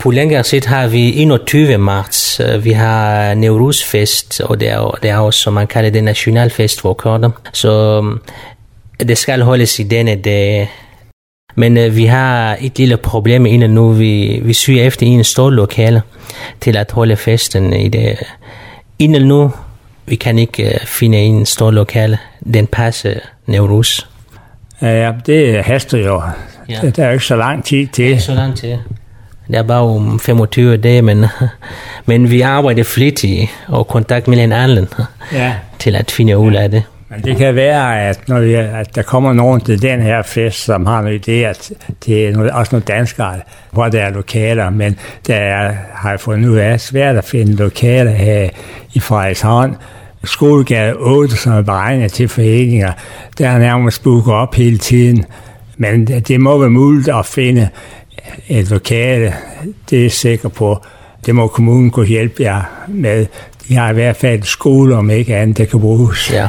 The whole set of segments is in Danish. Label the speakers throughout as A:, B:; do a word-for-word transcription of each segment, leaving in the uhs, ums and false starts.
A: På længere sigt har vi enogtyvende marts, vi har Newroz-fest, og det er, det er også, som man kalder det, nationalfest for kurder. Så det skal holdes i denne dag. Men uh, vi har et lille problem inden nu. Vi, vi søger efter en stor lokale til at holde festen i det. Inden nu, vi kan ikke uh, finde en stor lokale. Den passer Newroz.
B: Ja, det haster jo. Ja. Der er jo ikke så lang tid til.
A: Det er så lang tid. Det er bare om femogtyve dage, men, men vi arbejder flittigt og kontakt med hinanden ja. til at finde ud af det.
B: Men det kan være, at, når vi, at der kommer nogen til den her fest, som har noget idé, at det er noget, også nogle danskere, hvor der er lokaler, men der er, har jeg fundet ud af, svært at finde lokaler her i Frederikshavn. Skolegade otte, som er beregnet til foreninger, der er nærmest booket op hele tiden. Men det må være muligt at finde et lokale, det er jeg sikker på. Det må kommunen kunne hjælpe jer med. De har i hvert fald skole, om ikke andet, der kan bruges.
A: Ja.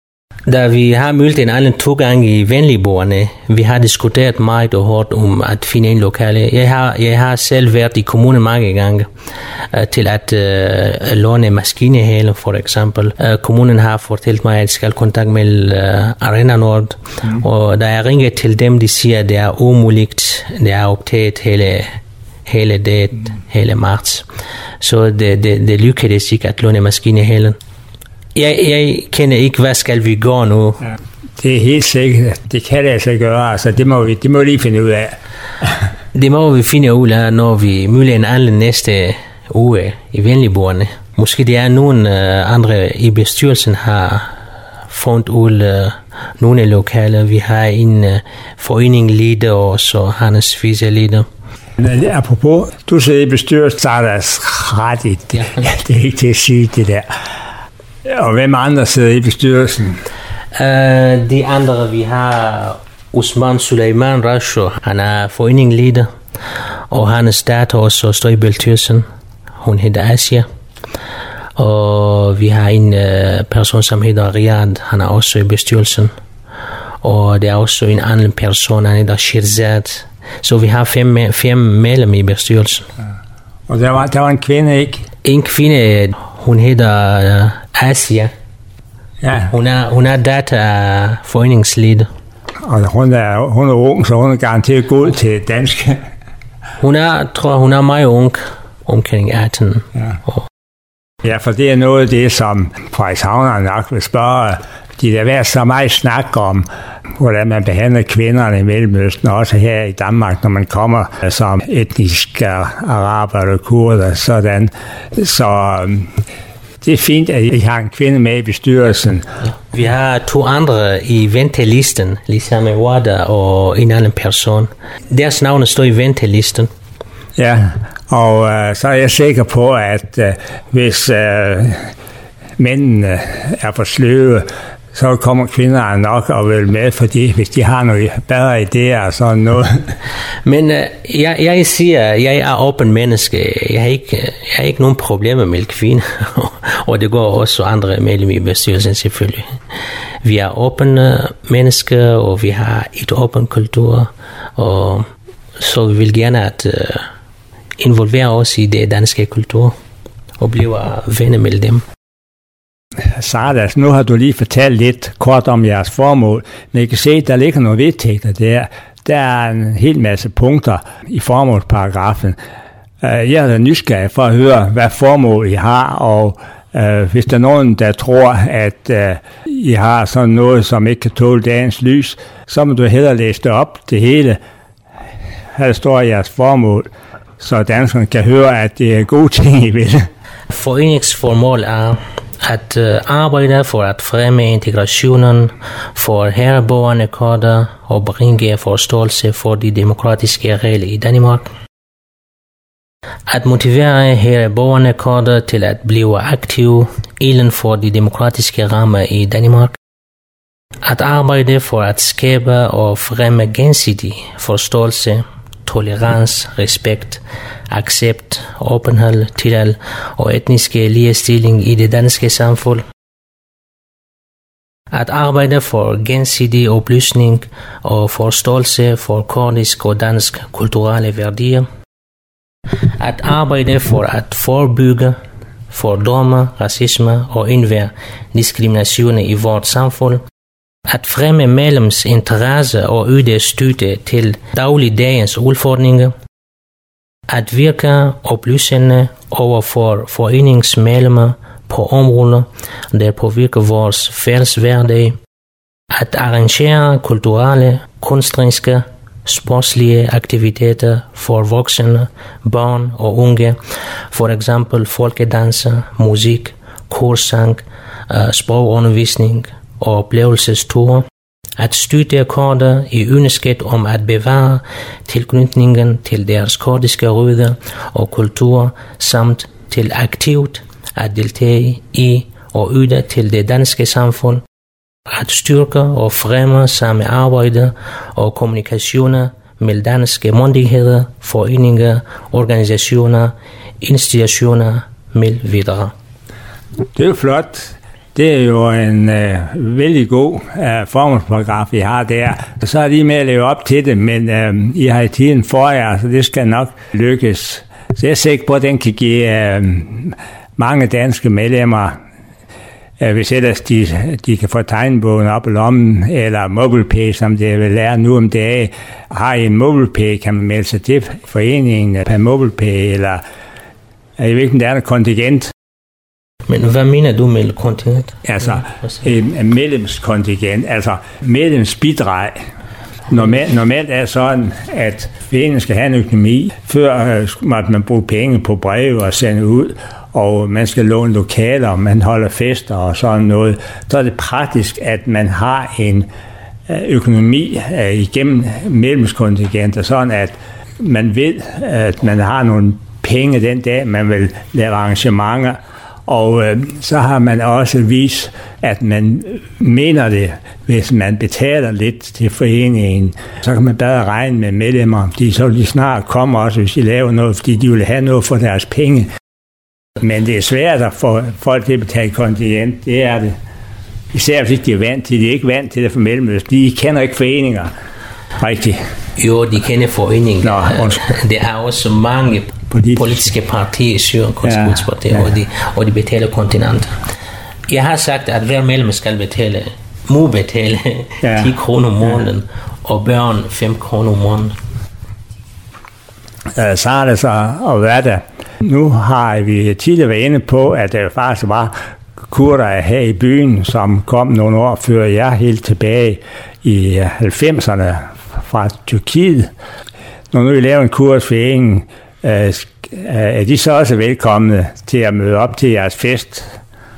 A: Da vi har mødt en anden to gange i Venligboerne, vi har diskuteret meget og hårdt om at finde en lokale. Jeg har, jeg har selv været i kommunen mange gange uh, til at uh, låne maskinehaler, for eksempel. Uh, kommunen har fortalt mig, at jeg skal kontakte med uh, Arena Nord, mm. og da jeg ringer til dem, de siger, at det er umuligt. Det er optaget hele, hele det, mm. hele marts. Så det, det, det lykkedes ikke at låne maskinehalerne. Jeg, jeg kender ikke, hvad skal vi gøre nu. Ja,
B: det er helt sikkert. Det kan det altså gøre. Altså, det, må vi, det må vi lige finde ud af.
A: Det må vi finde ud af, når vi møder en anden næste uge i Venligboerne. Måske det er nogen uh, andre i bestyrelsen har fundet ud uh, nogle lokaler. Vi har en uh, forening-leder og så Hannes Fise-leder.
B: Apropos, du sidder i bestyrelsen, så er der ret i det. Ja. Det er ikke til at sige det der. Og hvem andre sidder i bestyrelsen?
A: Uh, de andre, vi har Usman Suleiman Rasho, han er foreningsleder, og hans datter også står i bestyrelsen. Hun hedder Asia. Og vi har en uh, person, som hedder Riyad, han er også i bestyrelsen. Og der er også en anden person, han hedder Shirzad. Så vi har fem, fem medlemmer i bestyrelsen. Ja.
B: Og der var, der var en kvinde, ikke?
A: En kvinde, hun hedder uh, Asia. Ja. Hun er, hun er datter af foreningsleder.
B: Og hun er, hun er ung, så hun er garanteret god til dansk.
A: Hun er, tror hun er meget ung, omkring atten.
B: Ja. Og ja, for det er noget af det, som Frederikshavnerne nok vil spørge. De der været så meget snak om, hvordan man behandler kvinderne i Mellemøsten, også her i Danmark, når man kommer som etniske araber eller kurder, sådan. Så det er fint, at I har en kvinde med i bestyrelsen.
A: Vi har to andre i ventelisten, ligesom Wada og en anden person. Deres navne står i ventelisten.
B: Ja, og uh, så er jeg sikker på, at uh, hvis uh, mændene er for sløve, så kommer kvinderne nok og vil med, fordi hvis de har nogle bedre idéer og sådan noget.
A: Men uh, jeg, jeg siger, jeg er åben menneske. Jeg har ikke, jeg har ikke nogen problemer med kvinder, og det går også andre medlemmer i bestyrelsen selvfølgelig. Vi er åbne mennesker, og vi har et åben kultur, og så vi vil gerne at uh, involvere os i det danske kultur, og blive venner med dem.
B: Sardas, nu har du lige fortalt lidt kort om jeres formål, men I kan se, at der ligger nogle vedtægter der. Der er en hel masse punkter i formålsparagrafen. Jeg er da nysgerrig for at høre, hvad formål I har, og uh, hvis der er nogen, der tror, at uh, I har sådan noget, som ikke kan tåle dagens lys, så må du hellere læse det op, det hele. Her står jeres formål, så danskerne kan høre, at det er gode ting, I vil.
A: Foreningsformål er at uh, arbejde for at fremme integrationen for herboende kurder og bringe forståelse for de demokratiske regler i Danmark. At motivere herboende kurder til at blive aktive inden for de demokratiske rammer i Danmark. At arbejde for at skabe og fremme gensidig forståelse, tolerance, respekt, accept, åbenhed, tillid og etniske ligestilling i det danske samfund. At arbejde for gensidig oplysning og forståelse for kurdisk og dansk kulturelle værdier. at arbejde for at forebygge fordomme, racisme og enhver diskrimination i vores samfund, at fremme medlems interesse og yde støtte til dagligdagens udfordringer, at virke oplysende over for foreningsmedlemmer på områder, der påvirker vores fælles hverdag, at arrangere kulturelle, kunstneriske, sportslige aktiviteter for voksne, børn og unge, for eksempel folkedanser, musik, korsang, sprogundervisning og oplevelsesture, at støtte kurder i ønsket om at bevare tilknytningen til deres kurdiske rødder og kultur, samt til aktivt at deltage i og yde til det danske samfund, at styrke og fremme samarbejde og kommunikationer med danske myndigheder, foreninger, organisationer, institutioner med videre.
B: Det er jo flot. Det er jo en øh, vældig god øh, formålsparagraf, I har der. Så er de med at leve op til det, men øh, I har i tiden for jer, så det skal nok lykkes. Så jeg er sikker på, at den kan give øh, mange danske medlemmer, øh, hvis ellers de, de kan få tegnebogen op i lommen, eller MobilePay, som det vil lære nu om dagen. Har I en MobilePay, kan man melde sig til foreningen per MobilePay, eller jeg ved ikke, om der er en kontingent.
A: Men hvad mener du med kontingent?
B: Altså, en medlemskontingent, altså medlemsbidrag. Normalt, normalt er sådan, at foreningen skal have en økonomi. Før øh, måtte man bruge penge på breve og sende ud, og man skal låne lokaler, og man holder fester og sådan noget. Så er det praktisk, at man har en økonomi øh, igennem medlemskontingenter, sådan at man ved, at man har nogle penge den dag, man vil lave arrangementer. Og øh, så har man også vist, at man mener det, hvis man betaler lidt til foreningen. Så kan man bedre regne med medlemmer. De så vil de snart komme også, hvis de laver noget, fordi de vil have noget for deres penge. Men det er svært at få folk til at betale kontingent. Det er det. Især hvis de er vant til. De er ikke vant til det for medlemmer. De kender ikke foreninger rigtigt.
A: Jo, de kender foreningen.
B: Nå,
A: der er også mange Politisk. politiske partier i Syrien, konstitutionspartier, ja, ja. og, de, og de betaler kontinenter. Jeg har sagt, at hver medlem skal betale, må betale ja. ti kroner om måneden, ja. og børn fem kroner om måneden.
B: Så har det så at være der. Nu har vi tidligere været inde på, at der faktisk var kurder her i byen, som kom nogle år før jeg helt tilbage i halvfemserne fra Tyrkiet. Når nu vi laver en kursforening, er de så også velkomne til at møde op til jeres fest?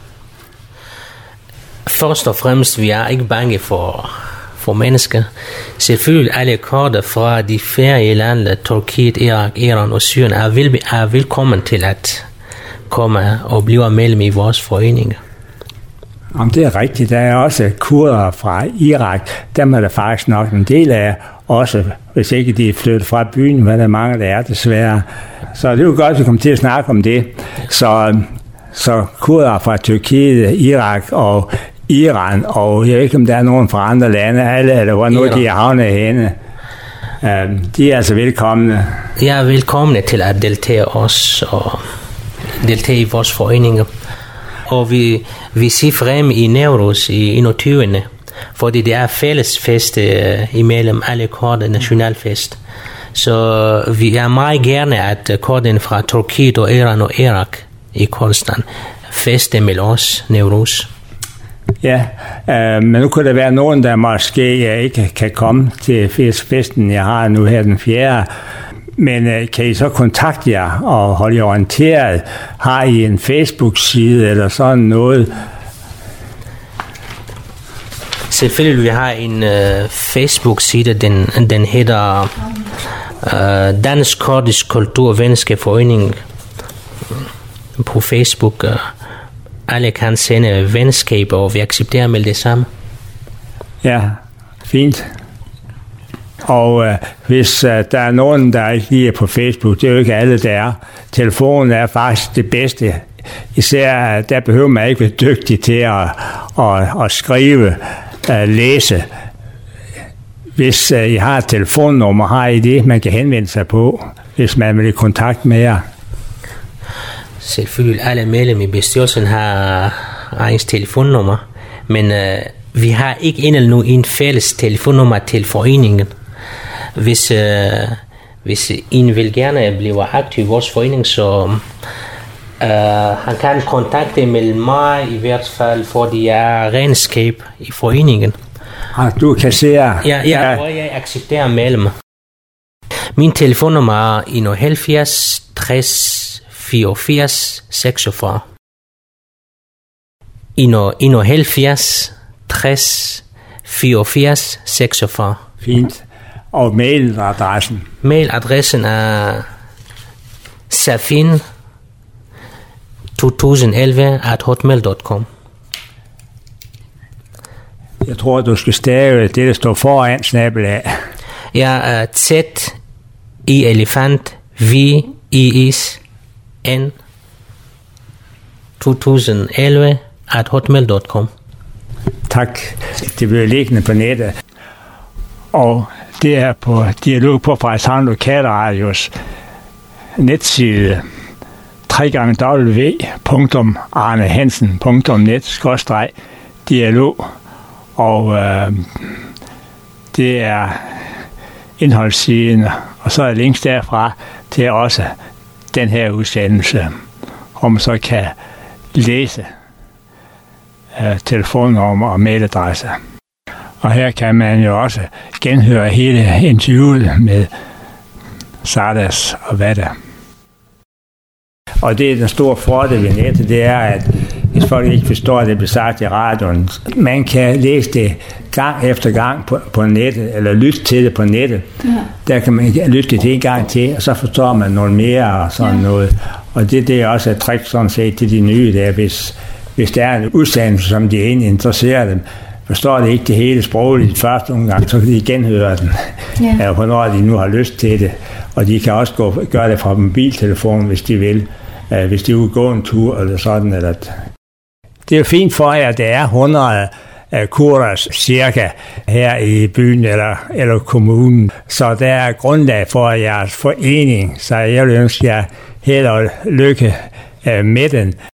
A: Først og fremmest, vi er ikke bange for, for mennesker. Selvfølgelig alle kurder fra de færdige lande, Tyrkiet, Irak, Iran og Syrien, er, vel, er velkommen til at komme og blive medlem i vores forening.
B: Om det er rigtigt, der er også kurder fra Irak, dem er der faktisk nok en del af, også hvis ikke de er flyttet fra byen, hvad der mange der er desværre. Så det er jo godt, at vi kommer til at snakke om det. Så, så kurder fra Tyrkiet, Irak og Iran, og jeg ved ikke, om der er nogen fra andre lande, alle, eller hvor nu de er havnet henne. De er altså velkomne.
A: Jeg er velkomne til at deltage os og deltage i vores foreninger. Og vi, vi ser frem i Newroz i enogtyvende fordi det er fælles fest uh, imellem alle kurder, nationalfest. Så vi er meget gerne, at kurderne fra Tyrkiet og Iran og Irak i Kurdistan feste med os, Newroz.
B: Ja, øh, men nu kunne der være nogen, der måske ikke kan komme til festen, jeg har nu her den fjerde. Men øh, kan I så kontakte jer og holde jer orienteret? Har I en Facebook-side eller sådan noget?
A: Selvfølgelig, vi har en uh, Facebook-side, den, den hedder uh, Dansk Kurdisk Kultur Venskabsforening på Facebook. Uh, alle kan sende venskab, og vi accepterer med det samme.
B: Ja, fint. Og øh, hvis øh, der er nogen, der ikke lige er på Facebook, det er jo ikke alle, der er. Telefonen er faktisk det bedste. Især der behøver man ikke være dygtig til at, at, at skrive, at læse. Hvis øh, I har et telefonnummer, har I det, man kan henvende sig på, hvis man vil i kontakt med jer.
A: selvfølgelig alle medlemmer i bestyrelsen har egen telefonnummer, men øh, vi har ikke endnu en fælles telefonnummer til foreningen. Hvis, øh, hvis en vil gerne blive aktiv i vores forening, så øh, han kan kontakte med mig i hvert fald, for de er regnskab i foreningen.
B: Ah, du kan se.
A: Ja, ja, og jeg accepterer medlemmer. Min telefonnummer er enoghalvfjerds tres fireogfirs seksogfyrre. enoghalvfjerds tres fireogfirs seksogfyrre.
B: Fint. Og mailadressen?
A: Mailadressen er safin to tusind elleve at hotmail punktum com.
B: Jeg tror, du skal stave det, der står foran snabelag.
A: Ja, uh, Z i elefant, V i is, N to tusind elleve at hotmail punktum com.
B: Tak. Det bliver liggende på nettet. Og det er på Dialog på Frederikshavn Lokalradios netside w w w punktum arnehansen punktum net skråstreg dialog. Og øh, det er indholdssiden, og så er links derfra til også den her udsendelse, hvor man så kan læse øh, telefonnummer og mailadresse. Og her kan man jo også genhøre hele interviewet med Sardas og Vada. Og det er den store fordel ved nettet, det er, at hvis folk ikke forstår, at det bliver sagt i radioen, man kan læse det gang efter gang på, på nettet, eller lytte til det på nettet. Ja. Der kan man lytte det en gang til, og så forstår man noget mere og sådan ja. noget. Og det, det er også et trick sådan set til de nye der, hvis, hvis der er en udsendelse, som de egentlig interesserer dem, forstår det ikke det hele sprogligt i første omgang, så kan de genhøre den, ja. Ja, hvornår de nu har lyst til det. Og de kan også gå, gøre det fra mobiltelefonen, hvis de vil. Hvis de vil gå en tur eller sådan. Eller det er jo fint for jer, at der er hundrede kurser cirka her i byen eller, eller kommunen. Så der er grundlag for jeres forening. Så jeg vil ønske jer held og lykke med den.